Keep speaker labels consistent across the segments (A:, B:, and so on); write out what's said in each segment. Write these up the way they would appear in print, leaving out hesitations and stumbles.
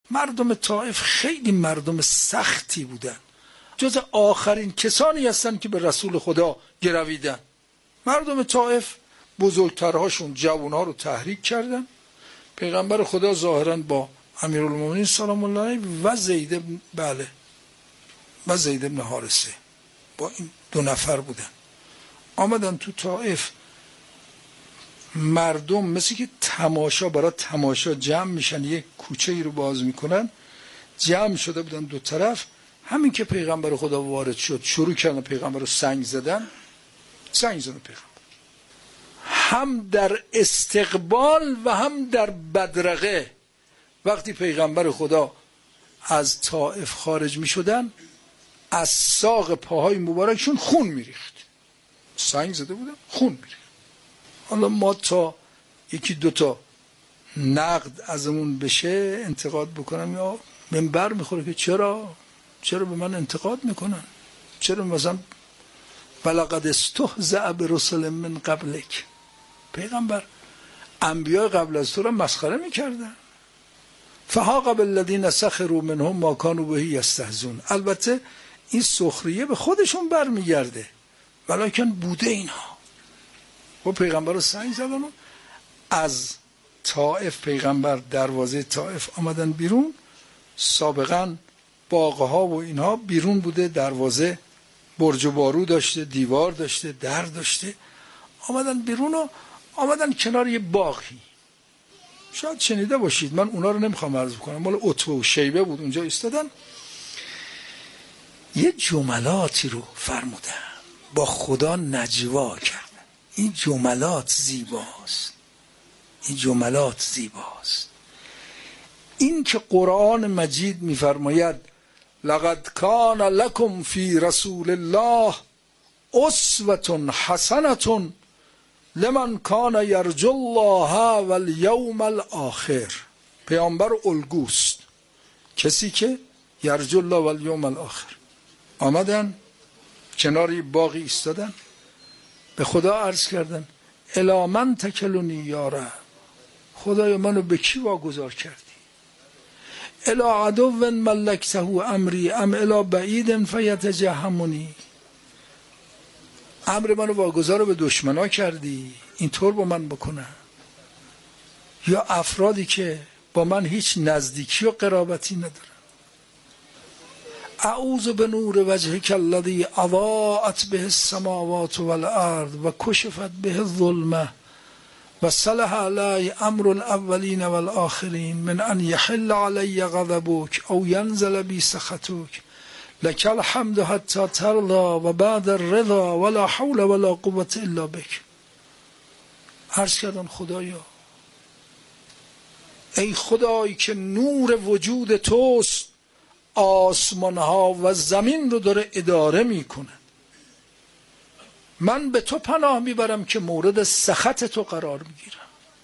A: مردم طائف خیلی مردم سختی بودن، جز آخرین کسانی هستن که به رسول خدا گرویدن. مردم طائف بزرگترهاشون جوانها رو تحریک کردن. پیغمبر خدا ظاهرا با امیرالمومنین سلام الله علیه و زید بن حارثه با این 2 نفر بودن، آمدن تو طائف. مردم مثل که تماشا، برای تماشا جمع میشن، یک کوچه ای رو باز میکنن، جمع شده بودن 2 طرف. همین که پیغمبر خدا وارد شد شروع کردن پیغمبر رو سنگ زدن پیغمبر، هم در استقبال و هم در بدرقه. وقتی پیغمبر خدا از طائف خارج می شدن از ساق پاهای مبارکشون خون می ریخت، سنگ زده بودن خون می ریخت. حالا ما تا 1-2 تا نقد ازمون بشه انتقاد بکنم یا منبر میخوره که چرا به من انتقاد میکنن، چرا مثلا ولقد استهزأ برسل من قبلک، پیغمبر انبیاء قبل از تو را مسخره میکردن. فحاق بالذین سخروا منهم ما كانوا به یستهزئون. البته این سخریه به خودشون برمیگرده، ولکن بوده اینها. و پیغمبر رو سنگ زدن. از طائف پیغمبر دروازه طائف آمدن بیرون. سابقا باغها و اینها بیرون بوده، دروازه برج و بارو داشته، دیوار داشته، در داشته. آمدن بیرون و آمدن کنار یه باغی. شاید شنیده باشید، من اونا رو نمیخوام عرض کنم، مال عتبه و شیبه بود. اونجا ایستادن یه جملاتی رو فرمودن، با خدا نجوا کردن. این جملات زیباست. این که قرآن مجید میفرماید لقد کان لکم فی رسول الله اسوة حسنة لمن کان یرجو الله والیوم الاخر. پیامبر الگوست، کسی که یرجو الله والیوم الاخر. آمدن کنار باغی ایستادن، به خدا عرض کردن الی من تکلنی یا رب، خدای منو به کی واگذار کردی؟ الی عدو ملکته امری ام الی بعید فیتجهمنی، امر منو واگذار به دشمنا کردی اینطور با من بکنن، یا افرادی که با من هیچ نزدیکی و قرابتی ندارن. اعوذ بنور وجهک الذی اضاءت به السماوات والارض و کشفت به الظلمه و صلح علی امر الاولین والآخرین من ان یحل علی غضبک او ینزل بی سخطک لک الحمد حتی ترضی و بعد الرضا ولا حول ولا قوة الا بک. عرض کردن خدایا، ای خدایی که نور وجود توست آسمان ها و زمین رو داره اداره میکنه، من به تو پناه میبرم که مورد سخط تو قرار میگیرم.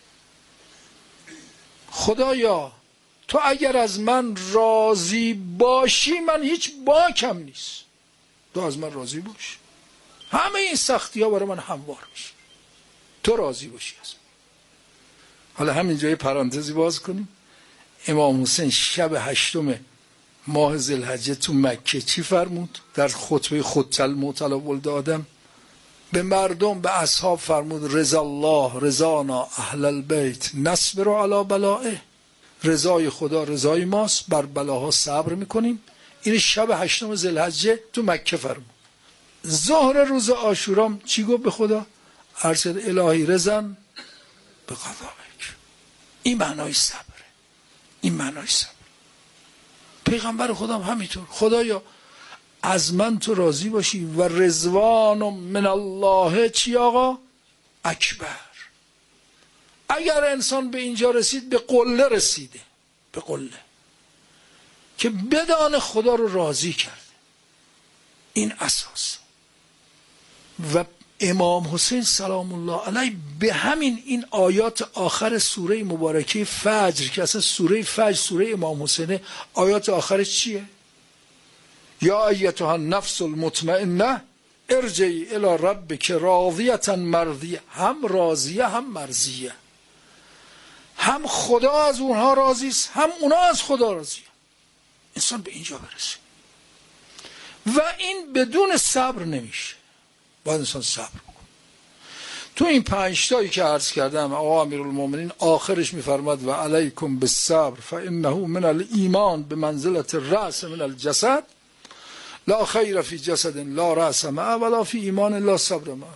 A: خدایا تو اگر از من راضی باشی من هیچ باکم نیست، تو از من راضی باش، همه این سختی ها برای من هموار میشه، تو راضی باشی از من. حالا همینجا یه پرانتزی باز کنیم. امام حسین شب 8 ماه ذوالحجه تو مکه چی فرمود؟ در خطبه خطل الموت علی ولد آدم به مردم، به اصحاب فرمود رضا الله رضانا اهل البیت نصبر علی بلائه، رضای خدا رضای ماست، بر بلاها صبر میکنیم. این شب 8 ذوالحجه تو مکه فرمود. ظهر روز عاشورا چی گفت به خدا؟ ارشد الهی رضا به قضاک. این معنای صبره، این معنای صبر. پیغمبر خدا هم همینطور، خدایا از من تو راضی باشی و رضوان من الله چی آقا؟ اکبر. اگر انسان به اینجا رسید به قله رسیده، به قله که بدان خدا رو راضی کرده، این اساس. و امام حسین سلام الله علیه به همین این آیات آخر سوره مبارکه فجر که اصلا سوره فجر سوره امام حسینه، آیات آخرش چیه؟ یا ایتها النفس المطمئنه ارجعی الی ربک راضیه مرضیه، هم راضیه هم مرضیه. هم خدا از اونها راضی است، هم اونها از خدا راضی. انسان به اینجا برسه و این بدون صبر نمیشه. باید انسان صبر کنه. تو این 5 تایی که عرض کردم آقا امیرالمومنین آخرش میفرماد و علیکم بالصبر فانه من الایمان بمنزلة الرأس من الجسد لا خیر فی جسد لا رأس معه ولا فی ایمان لا صبر معه.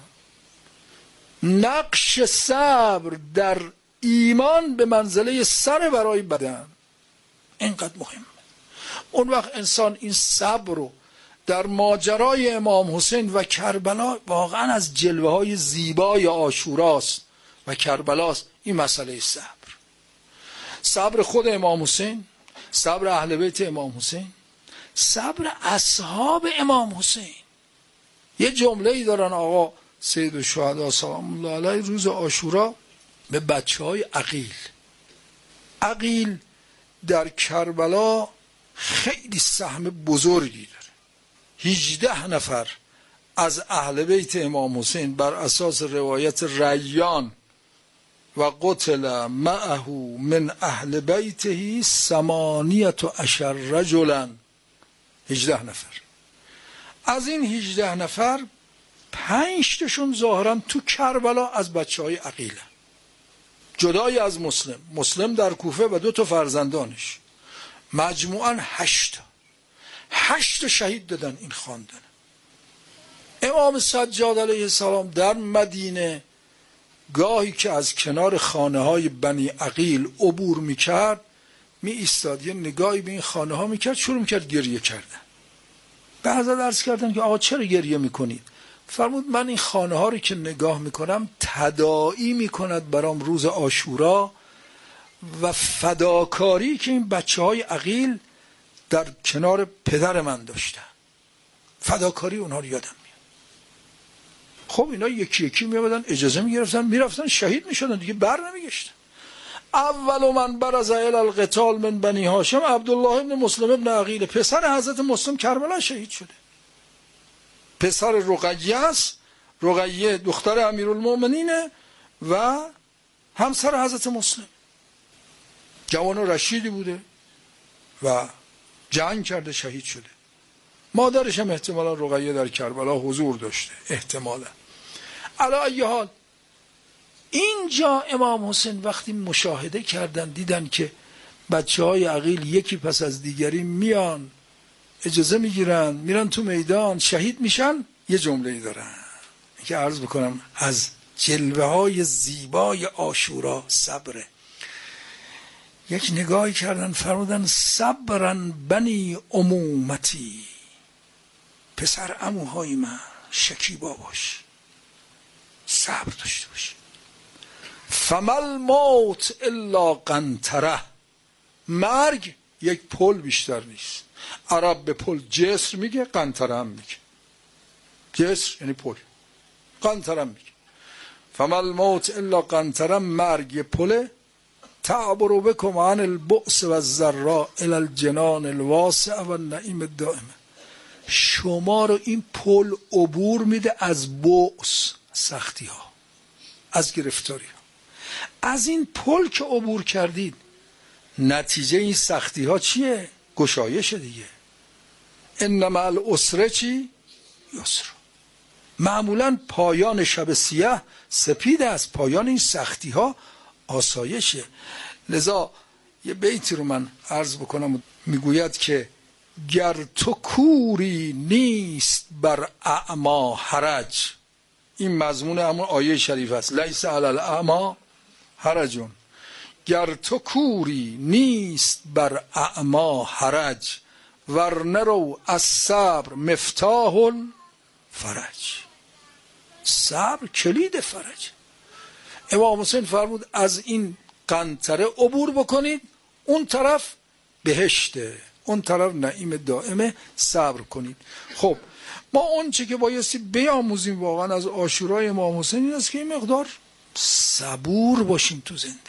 A: نقش صبر در ایمان به منزله سر برای بدن. اینقدر مهمه. اون وقت انسان این صبر رو در ماجرای امام حسین و کربلا واقعا از جلوه های زیبای عاشوراست و کربلاست. این مسئله صبر خود امام حسین، صبر اهل بیت امام حسین، صبر اصحاب امام حسین. یه جمله‌ای دارن آقا سید الشهدا سلام الله علیه روز عاشورا به بچه‌های عقیل در کربلا خیلی سهم بزرگی داره. 18 نفر از اهل بیت امام حسین بر اساس روایت ریان و قتل معه من اهل بیته 18 رجلا. 18 نفر. از این 18 نفر 5 تاشون ظاهرا تو کربلا از بچه‌های عقیله، جدای از مسلم در کوفه و 2 تا فرزندانش، مجموعاً 8 تا شهید دادن این خاندان. امام سجاد علیه السلام در مدینه گاهی که از کنار خانه های بنی عقیل عبور میکرد می ایستاد، یه نگاهی به این خانه ها میکرد، شروع میکرد گریه کردن. به حضرت عرض کردن که آقا چرا گریه میکنید؟ فرمود من این خانه ها رو که نگاه میکنم تداعی میکند برام روز عاشورا و فداکاری که این بچه های عقیل در کنار پدر من داشتن. فداکاری اونها رو یادم میاد. خب اینا یکی یکی میامدن اجازه میرفتن شهید میشدن دیگه، بر نمیگشتن. اول من برز الی القتال من بنی هاشم عبدالله ابن مسلم ابن عقیل، پسر حضرت مسلم کربلا شهید شده. پسر رقیه است. رقیه دختر امیرالمومنینه و همسر حضرت مسلم. جوان و رشیدی بوده و جنگ کرده شهید شده. مادرش هم احتمالا رقیه در کربلا حضور داشته احتمالا. علی ای حال اینجا امام حسین وقتی مشاهده کردن دیدن که بچه های عقیل یکی پس از دیگری میان اجازه میگیرن میرن تو میدان شهید میشن، یه جمله‌ای دارن که عرض بکنم از جلوه های زیبای عاشورا صبره. یک نگاهی کردن فرمودن صبرن بنی عمومتی، پسر عموهای من شکیبا باش، صبر داشته باش. فمل موت الا قنطره، مرگ یک پل بیشتر نیست. عرب به پل جسر میگه، قنطره هم میگه. جسر یعنی پل، قنطره هم میگه. فمل موت الا قنطره، مرگ یه پله. تعبر بكم عن البؤس و الضراء الى الجنان الواسع و النعیم الدائم. شما رو این پل عبور میده از بؤس، سختی ها، از گرفتاری ها. از این پل که عبور کردید نتیجه این سختی ها چیه؟ گشایش دیگه. انما العسر چی؟ یسر. معمولا پایان شب سیاه سپید است، پایان این سختی ها آسایشه. لذا یه بیتی رو من عرض بکنم، میگوید که گر تو کوری نیست بر اعما حرج. این مضمون همون آیه شریف است، لیس علی الاعما حرجون. گر تو کوری نیست بر اعما حرج، ورنرو از صبر مفتاح فرج. صبر کلید فرج. امام حسین فرمود از این قنطره عبور بکنید، اون طرف بهشته، اون طرف نعیم دائمه، صبر کنید. خب ما اون چه که بایستی بیاموزیم واقعا از عاشورای امام حسین این است که این مقدار صبور باشیم تو زندگی،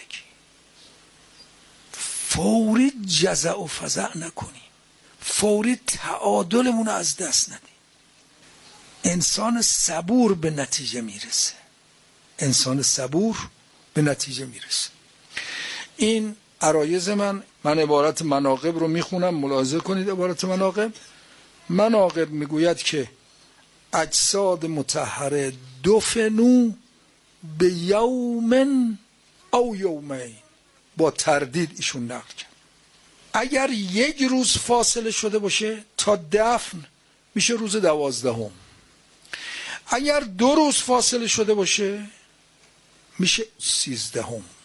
A: فوری جزع و فزع نکنیم، فوری تعادلمون از دست ندیم. انسان صبور به نتیجه میرسه، انسان صبور به نتیجه میرسه. این عرایض من عبارت مناقب رو میخونم، ملاحظه کنید. عبارت مناقب میگوید که اجساد مطهره دفنو به یوم او یومین، با تردید ایشون نقل کرد. اگر یک روز فاصله شده باشه تا دفن میشه روز 12. اگر 2 روز فاصله شده باشه میشه 13.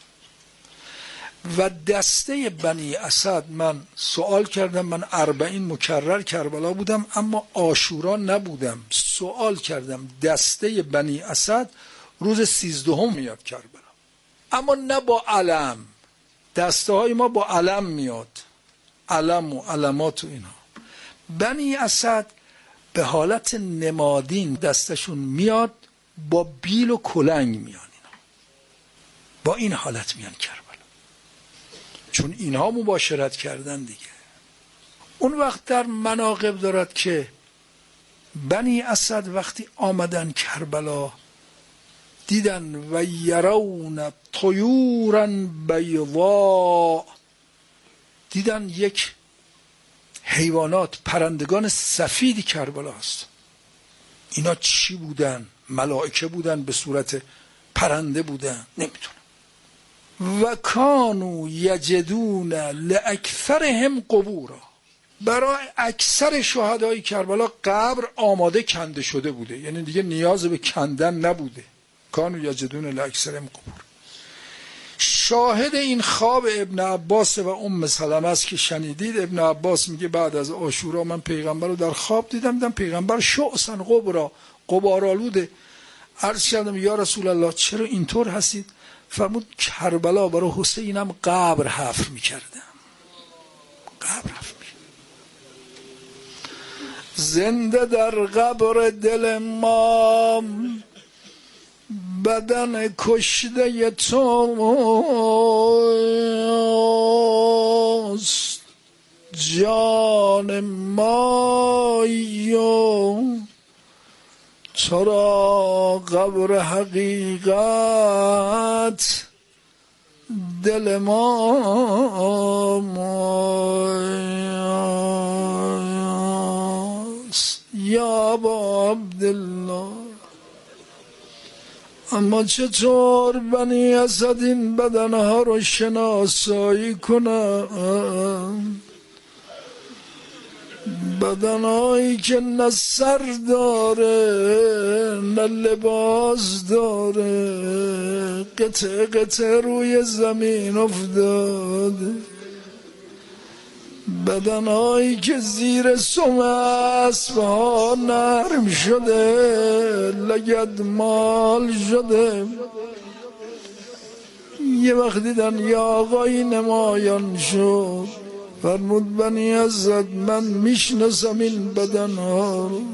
A: و دسته بنی اسد، من سوال کردم، من 40 مکرر کربلا بودم اما عاشورا نبودم، سوال کردم دسته بنی اسد روز 13 میاد کربلا، اما نه با علم. دسته های ما با علم میاد، علم و علمات و اینا. بنی اسد به حالت نمادین دستشون میاد، با بیل و کلنگ میان، اینا با این حالت میان کربلا، چون اینها مباشرت کردن دیگه. اون وقت در مناقب دارد که بنی اسد وقتی آمدن کربلا دیدن و یرون طیورا بیضاء، دیدن یک حیوانات، پرندگان سفیدی کربلا هست. اینا چی بودن؟ ملائکه بودن، به صورت پرنده بودن، نمیدونم. و کانوا یجدون لاکثرهم قبورا، برای اکثر شهدای کربلا قبر آماده کنده شده بوده، یعنی دیگه نیاز به کندن نبوده. کانوا یجدون لاکثرهم قبور. شاهد این خواب ابن عباس و ام سلمه است که شنیدید. ابن عباس میگه بعد از عاشورا من پیغمبر رو در خواب دیدم پیغمبر شعثا غبرا، غبارآلوده. عرض کردم یا رسول الله چرا اینطور هستید؟ فرمود کربلا برای حسینم قبر حفر میکردم، قبر حفر میکردم. زنده در قبر دل ما بدن کشته توست، جان مایو تو را قبر حقیقت دل ماست یا ابا عبدالله. اما چطور بنی اسد این بدنها رو شناسایی کنن؟ بدنهایی که نه سر داره نه لباس داره، قطعه قطعه روی زمین افتاده. بدنهایی که زیر سم اسبها نرم شده، لگد مال شده. یه وقت دیدن یه آقایی نمایان شد، فرمود بنی اسد من میشناسم این بدنها رو.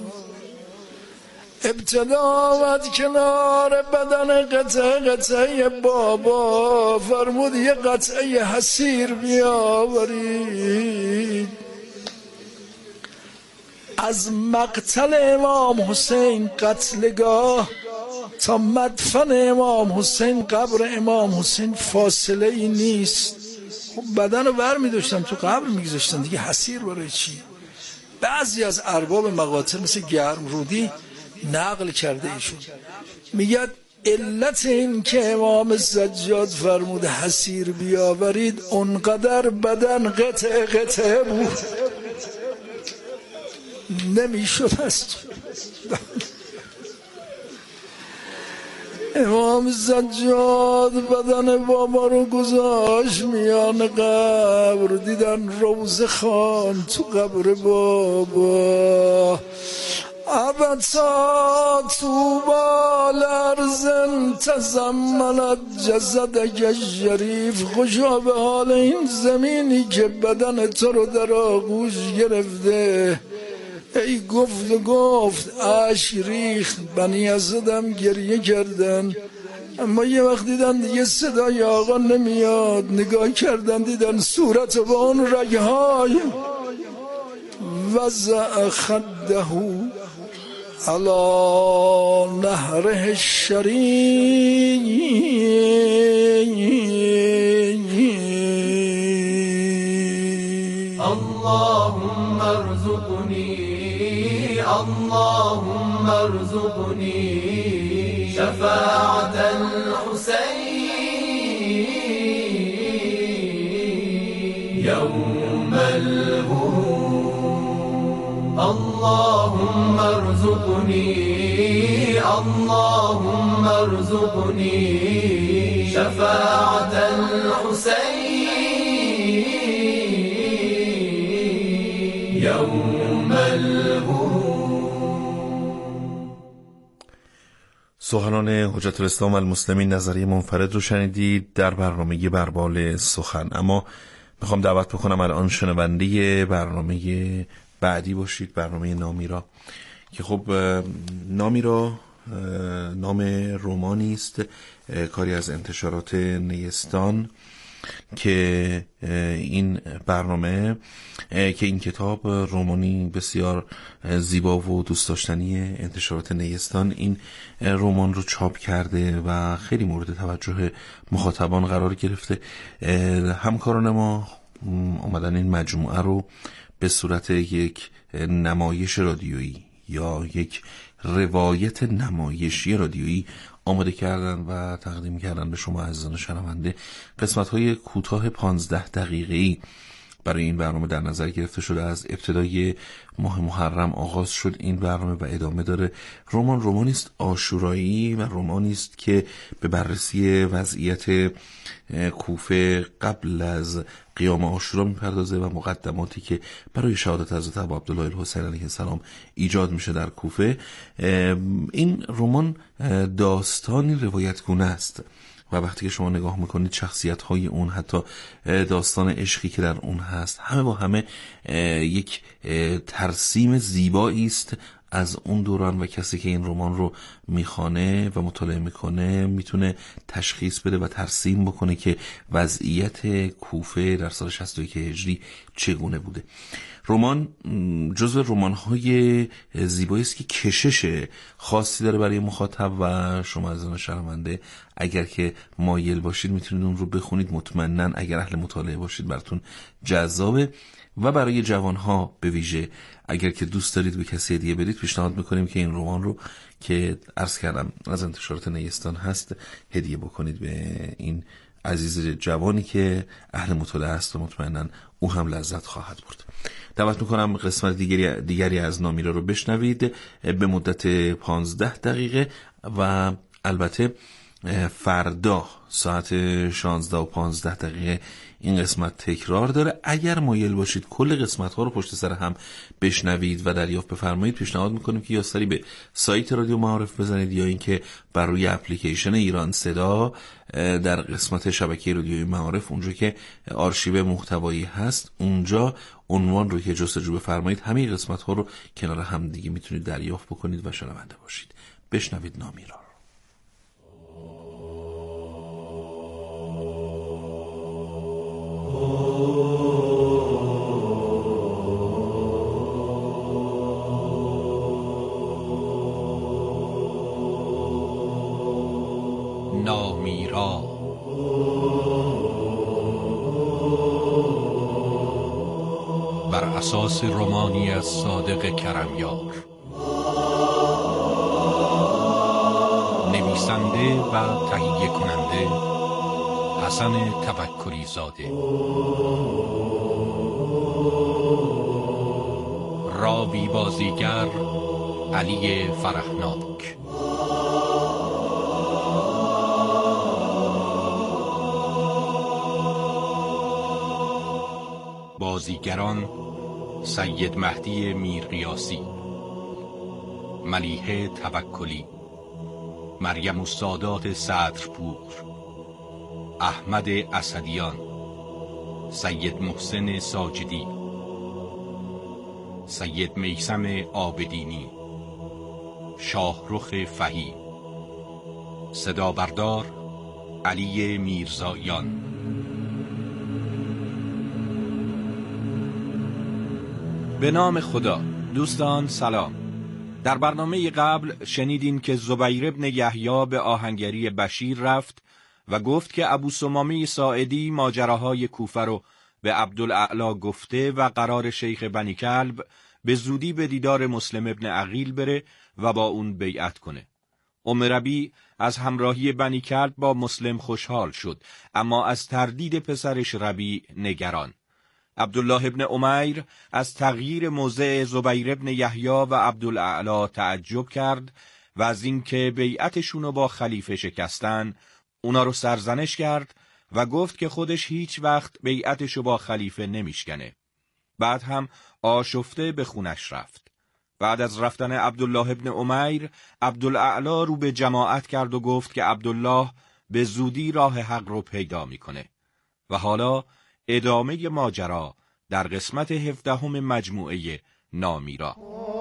A: ابتدا آمد کنار بدن قطعه قطعه بابا، فرمود یه قطعه حسیر بیاورید. از مقتل امام حسین قتلگاه تا مدفن امام حسین قبر امام حسین فاصله ای نیست. خب بدن رو بر می داشتن تو قبر می گذاشتن دیگه، حسیر برای چی؟ بعضی از ارباب مقاتل مثل گرم رودی نقل کرده ایشون، میگه علت این که امام سجاد فرمود حسیر بیاورید اونقدر بدن قطعه قطعه بود نمیشد است. امام سجاد بدن بابا رو گذاشت میان قبر، دیدن روزه خان تو قبر بابا. ابتا طوبی لارض تزمنت جسدک الشریف، خوشا به حال این زمینی که بدن تو رو در آغوش گرفته. ای گفت اشک ریخت، بنی اسدم گریه کردن، اما یه وقت دیدن دیگه صدای آقا نمیاد، نگاه کردن دیدن صورت با اون رگهای وضع خده علی نهره الشریف
B: اللهم ارزقني اللهم ارزقني شفاعة الحسين يوم الورود اللهم ارزقني اللهم ارزقني شفاعة الحسين يوم الورود.
C: سخنان حجت الاسلام والمسلمین نظریه منفرد رو شنیدید در برنامه بربال سخن. اما میخوام دعوت بکنم الان شنونده برنامه بعدی باشید، برنامه نامیرا، که خب نامیرا نام رمانی است کاری از انتشارات نیستان که این برنامه که این کتاب رمانی بسیار زیبا و دوست داشتنی انتشارات نیستان این رمان رو چاپ کرده و خیلی مورد توجه مخاطبان قرار گرفته. همکاران ما اومدن این مجموعه رو به صورت یک نمایش رادیویی یا یک روایت نمایشی رادیویی آماده کردن و تقدیم کردن به شما عزیزان شنونده. قسمت‌های کوتاه 15 دقیقه‌ای برای این برنامه در نظر گرفته شده. از ابتدای ماه محرم آغاز شد این برنامه و ادامه داره. رمانی است عاشورایی و رمانی است که به بررسی وضعیت کوفه قبل از قیام عاشورا میپردازه و مقدماتی که برای شهادت حضرت ابو عبدالله الحسین علیه السلام ایجاد میشه در کوفه. این رمان داستانی روایتگونه است و وقتی که شما نگاه میکنید شخصیت‌های اون، حتی داستان عشقی که در اون هست، همه با همه یک ترسیم زیبایی است از اون دوران و کسی که این رمان رو میخوانه و مطالعه میکنه میتونه تشخیص بده و ترسیم بکنه که وضعیت کوفه در سال 61 هجری چگونه بوده. رمان جزو رمان‌های زیبایی است که کشش خاصی داره برای مخاطب و شما عزیزان شنونده اگر که مایل باشید میتونید اون رو بخونید. مطمئناً اگر اهل مطالعه باشید براتون جذابه. و برای جوانها به ویژه اگر که دوست دارید به کسی هدیه بدید پیشنهاد میکنیم که این رمان رو که عرض کردم از انتشارات نیستان هست هدیه بکنید به این عزیز جوانی که اهل مطالعه است و مطمئناً او هم لذت خواهد برد. دعوت میکنم قسمت دیگری از نامیرا رو بشنوید به مدت 15 دقیقه و البته فردا ساعت 16 و 15 دقیقه این قسمت تکرار داره. اگر مایل باشید کل قسمت ها رو پشت سر هم بشنوید و دریافت بفرمایید پیشنهاد میکنیم که یا سری به سایت رادیو معارف بزنید یا اینکه بر روی اپلیکیشن ایران صدا در قسمت شبکه رادیوی معارف اونجا که آرشیو محتوایی هست اونجا عنوان رو که جستجو بفرمایید همه قسمت ها رو کنار هم دیگه میتونید دریافت بکنید و شنونده باشید. بشنوید نامیرا.
D: نامیرا بر اساس رمانی از صادق کرمیار، نویسنده و تهیه کننده حسن توکلی زاده، راوی بازیگر علی فرحناک، بازیگران سید مهدی میرقیاسی، ملیحه توکلی، مریم السادات صدرپور، احمد اسدیان، سید محسن ساجدی، سید میثم عابدینی، شاهرخ فهی، صدا بردار علی میرزایان. به نام خدا. دوستان سلام. در برنامه قبل شنیدین که زبیر ابن یحیی به آهنگری بشیر رفت و گفت که ابو ثمامه ساعدی ماجراهای کوفه رو به عبدالاعلی گفته و قرار شیخ بنی کلب به زودی به دیدار مسلم ابن عقیل بره و با اون بیعت کنه. ربیع از همراهی بنی کلب با مسلم خوشحال شد، اما از تردید پسرش ربیع نگران. عبدالله ابن امیر از تغییر موضع زبیر ابن یحیی و عبدالاعلی تعجب کرد و از اینکه بیعتشونو با خلیفه شکستن اونا رو سرزنش کرد و گفت که خودش هیچ وقت بیعتشو با خلیفه نمیشکنه. بعد هم آشفته به خونش رفت. بعد از رفتن عبدالله ابن امیر، عبدالاعلی رو به جماعت کرد و گفت که عبدالله به زودی راه حق رو پیدا میکنه. و حالا ادامه ماجرا در قسمت 17 مجموعه نامیرا.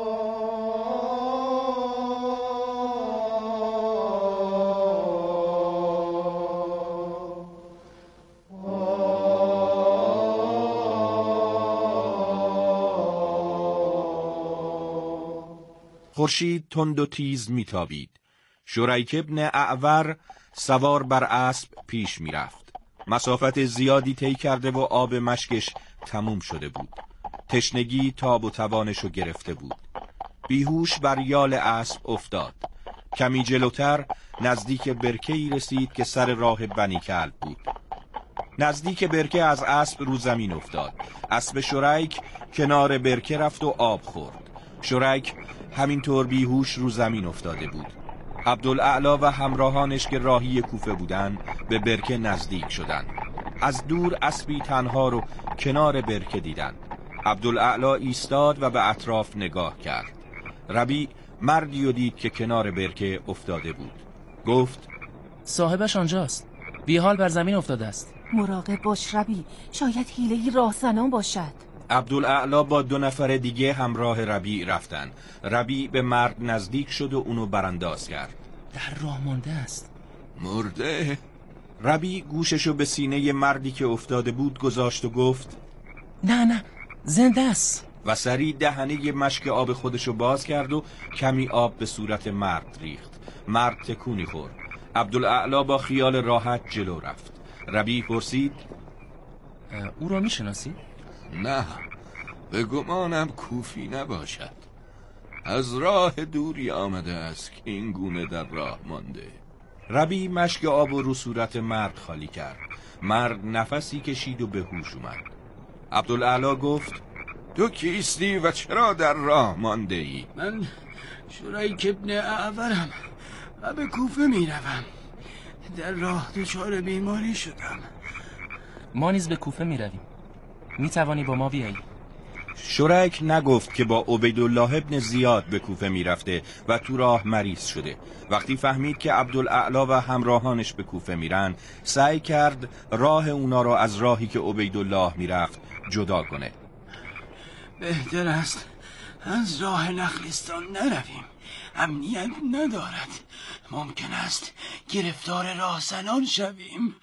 D: خورشید تند و تیز میتابید. شریک ابن اعور سوار بر اسب پیش میرفت. مسافت زیادی طی کرده و آب مشکش تموم شده بود. تشنگی تاب و توانشو گرفته بود. بیهوش بر یال اسب افتاد. کمی جلوتر نزدیک برکه‌ای رسید که سر راه بنی کلب بود. نزدیک برکه از اسب رو زمین افتاد. اسب شریک کنار برکه رفت و آب خورد. شریک همینطور بیهوش رو زمین افتاده بود. عبدالاعلی و همراهانش که راهی کوفه بودن به برکه نزدیک شدند. از دور اسبی تنها رو کنار برکه دیدند. عبدالاعلی ایستاد و به اطراف نگاه کرد. ربیع مردی رو دید که کنار برکه افتاده بود. گفت
E: صاحبش آنجاست. بی حال بر زمین افتاده است.
F: مراقب باش ربیع، شاید حیله‌ای راهزنان باشد.
D: عبدالاعلی با 2 نفر دیگه همراه ربیع رفتن. ربیع به مرد نزدیک شد و اونو برانداز کرد.
E: در راه مانده است.
D: مرده؟ ربیع گوششو به سینه مردی که افتاده بود گذاشت و گفت
E: نه زنده است.
D: و سریع دهنه مشک آب خودشو باز کرد و کمی آب به صورت مرد ریخت. مرد تکونی خورد. عبدالاعلی با خیال راحت جلو رفت. ربیع پرسید
E: او را میشناسی؟
G: نه، به گمانم کوفی نباشد. از راه دوری آمده است که این گونه در راه مانده.
D: ربیع مشک آب رو صورت مرد خالی کرد. مرد نفسی کشید و به هوش اومد. عبدالاعلی گفت
G: تو کیستی و چرا در راه مانده ای؟
A: من شریک ابن اعورم و به کوفه میروم. در راه دچار بیماری شدم.
E: ما نیز به کوفه میرویم. میتوانی با ما بیایی؟
D: شریک نگفت که با عبیدالله ابن زیاد به کوفه میرفته و تو راه مریض شده. وقتی فهمید که عبدالاعلی و همراهانش به کوفه میرن، سعی کرد راه اونا را از راهی که عبیدالله میرفت جدا کنه.
A: بهتر است از راه نخلستان نرویم. امنیت ندارد. ممکن است گرفتار راهزنان شویم.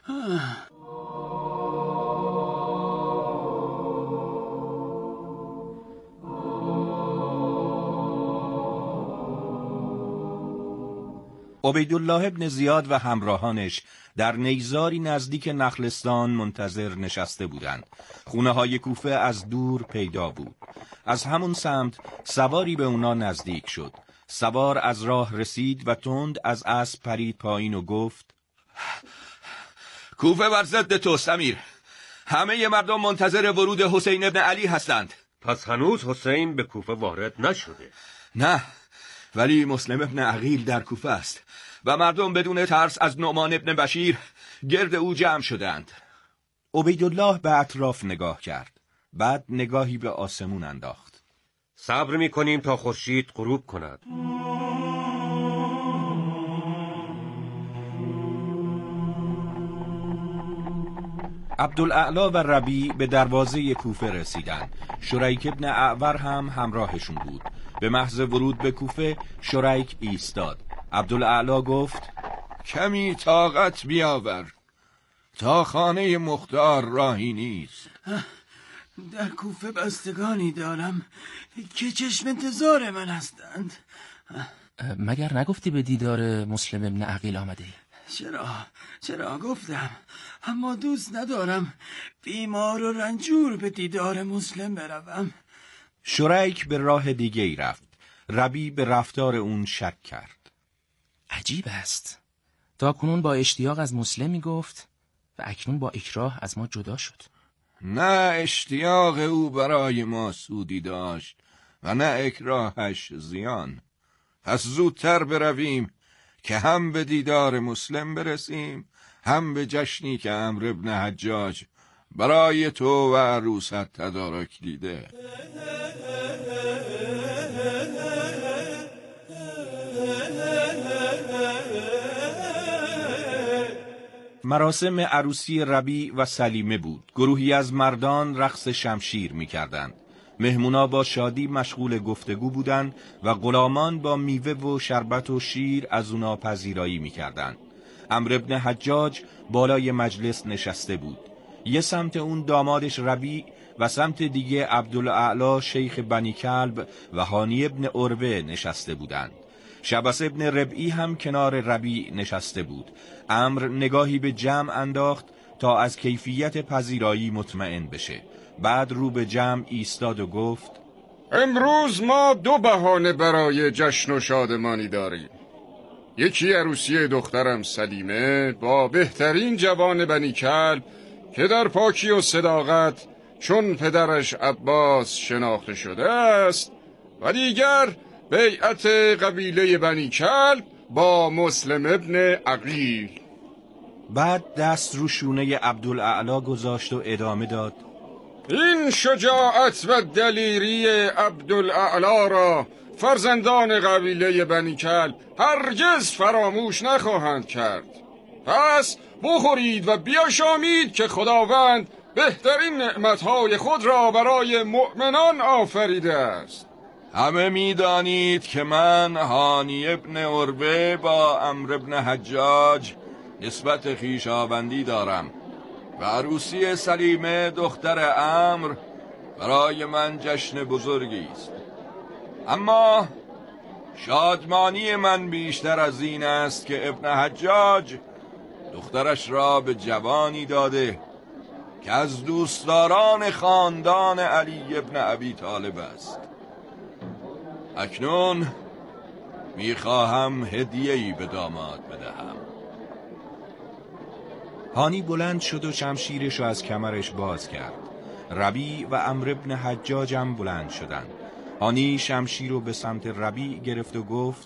D: عبیدالله ابن زیاد و همراهانش در نیزاری نزدیک نخلستان منتظر نشسته بودند. خونه های کوفه از دور پیدا بود. از همون سمت سواری به اونا نزدیک شد. سوار از راه رسید و تند از اسب پرید پایین و گفت
G: کوفه بر ضد توست امیر. همه مردم منتظر ورود حسین ابن علی هستند.
H: پس هنوز حسین به کوفه وارد نشده؟
G: نه، ولی مسلم ابن عقیل در کوفه است و مردم بدون ترس از نعمان ابن بشیر گرد او جمع شدند.
D: عبیدالله به اطراف نگاه کرد. بعد نگاهی به آسمون انداخت.
H: صبر می‌کنیم تا خورشید غروب کند.
D: عبدالاعلی و ربیع به دروازه کوفه رسیدند. شریک ابن اعور هم همراهشون بود. به محض ورود به کوفه شریک ایستاد. عبدالاعلی گفت
G: کمی طاقت بیاور، تا خانه مختار راهی نیست.
A: در کوفه بستگانی دارم که چشم انتظار من هستند.
E: مگر نگفتی به دیدار مسلم ابن عقیل آمده ای؟
I: چرا گفتم، اما دوست ندارم بیمار و رنجور به دیدار مسلم بروم.
D: شریک به راه دیگه ای رفت. ربی به رفتار اون شک کرد.
E: عجیب است. تا کنون با اشتیاق از مسلم می گفت و اکنون با اکراه از ما جدا شد.
G: نه اشتیاق او برای ما سودی داشت و نه اکراهش زیان. پس زودتر برویم که هم به دیدار مسلم برسیم، هم به جشنی که عمرو بن حجاج برای تو و عروست تدارک دیده.
D: مراسم عروسی ربی و سلیمه بود. گروهی از مردان رقص شمشیر می کردند. مهمونا با شادی مشغول گفتگو بودند و غلامان با میوه و شربت و شیر از اونا پذیرایی می کردند. عمرو بن حجاج بالای مجلس نشسته بود. یه سمت اون دامادش ربی و سمت دیگه عبدالاعلی شیخ بنی کلب و هانی ابن عروه نشسته بودند. شبس ابن ربعی هم کنار ربی نشسته بود. عمرو نگاهی به جمع انداخت تا از کیفیت پذیرایی مطمئن بشه. بعد رو به جمع ایستاد و گفت:
J: امروز ما 2 بهانه برای جشن و شادمانی داریم. یکی عروسی دخترم سلیمه با بهترین جوان بنی کلب که در پاکی و صداقت چون پدرش عباس شناخته شده است، و دیگر بیعت قبیله بنی کلب با مسلم ابن عقیل.
D: بعد دست رو شونه عبدالاعلی گذاشت و ادامه داد:
J: این شجاعت و دلیری عبدالاعلی را فرزندان قبیله بنی کلب هرگز فراموش نخواهند کرد. پس بخورید و بیاشامید که خداوند بهترین نعمتهای خود را برای مؤمنان آفریده است.
G: همه میدانید که من هانی ابن عروه با عمرو بن حجاج نسبت خویشاوندی دارم و عروسی سلیمه دختر عمرو برای من جشن بزرگی است. اما شادمانی من بیشتر از این است که ابن حجاج دخترش را به جوانی داده که از دوستداران خاندان علی ابن ابی طالب است. اکنون میخواهم هدیه‌ای به داماد بدهم.
D: هانی بلند شد و شمشیرش را از کمرش باز کرد. ربی و عمرو بن حجاج هم بلند شدند. هانی شمشیر رو به سمت ربی گرفت و گفت: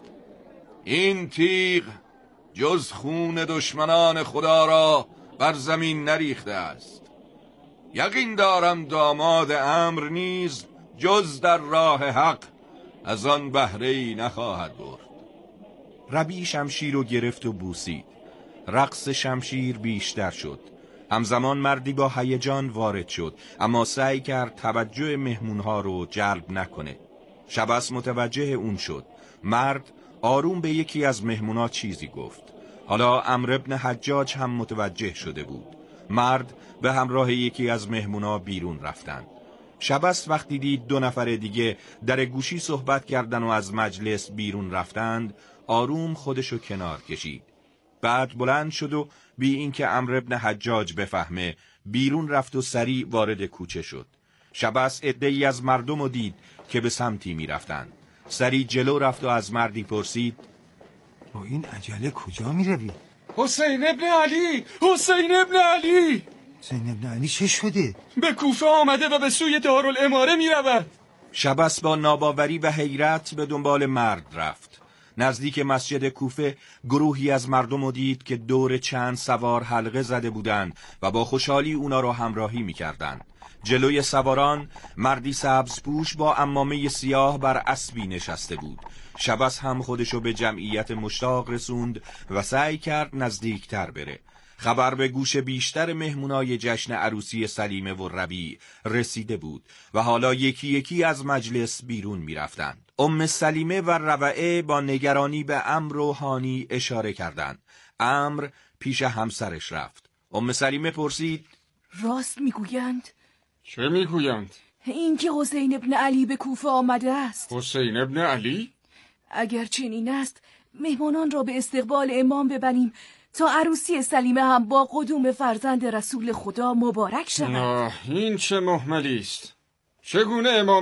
G: این تیغ جز خون دشمنان خدا را بر زمین نریخته است. یقین دارم داماد عمرو نیز جز در راه حق از آن بهره‌ای نخواهد برد.
D: ربی شمشیر رو گرفت و بوسید. رقص شمشیر بیشتر شد. همزمان مردی با هیجان وارد شد، اما سعی کرد توجه مهمونها رو جلب نکنه. شبس متوجه اون شد. مرد آروم به یکی از مهمونا چیزی گفت. حالا عمرو بن حجاج هم متوجه شده بود. مرد به همراه یکی از مهمونا بیرون رفتند. شبس وقتی دید 2 نفر دیگه در گوشی صحبت کردن و از مجلس بیرون رفتند، آروم خودشو کنار کشید. بعد بلند شد و بی اینکه عمرو بن حجاج بفهمه بیرون رفت و سریع وارد کوچه شد. شبس عده‌ای از مردم رو دید که به سمتی می رفتند. سریع جلو رفت و از مردی پرسید:
K: با این عجله کجا می روی؟
J: حسین ابن علی! حسین ابن علی!
K: حسین ابن علی چه شده؟
J: به کوفه آمده و به سوی دارالاماره می رود.
D: شبس با ناباوری و حیرت به دنبال مرد رفت. نزدیک مسجد کوفه گروهی از مردم رو دید که دور چند سوار حلقه زده بودند و با خوشحالی اونا رو همراهی می کردن. جلوی سواران مردی سبزپوش با عمامه سیاه بر اسبی نشسته بود. شبس هم خودشو به جمعیت مشتاق رسوند و سعی کرد نزدیکتر بره. خبر به گوش بیشتر مهمونای جشن عروسی سلیمه و ربی رسیده بود و حالا یکی یکی از مجلس بیرون می رفتند. سلیمه و ربعه با نگرانی به عمرو و هانی اشاره کردند. عمرو پیش همسرش رفت. سلیمه پرسید:
F: راست میگویند؟
J: چه میگویند؟
F: این که حسین ابن علی به کوفه آمده است.
J: حسین ابن علی؟
F: اگر چنین است مهمانان را به استقبال امام ببریم تا عروسی سلیمه هم با قدوم فرزند رسول خدا مبارک شود.
J: این چه مهملی است. چگونه امام